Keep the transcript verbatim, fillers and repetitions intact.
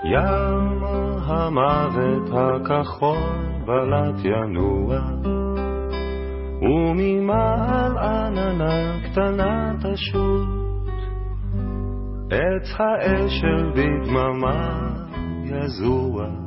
ים המוות הכחול בלט ינוע, וממעל עננה קטנה תשוט, עץ האשל בדממה יזוע.